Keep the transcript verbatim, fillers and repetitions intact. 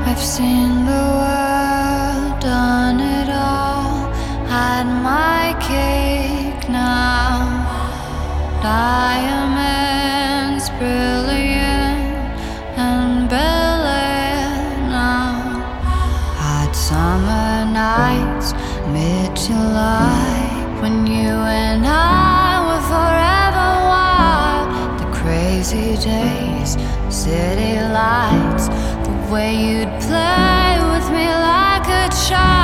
I've seen the world, done it all, had my cake now. Diamonds brilliant and Bel Air now. Hot summer nights, mid-July, when you and I were forever wild. The crazy days, city lights, the way you'd play with me like a child.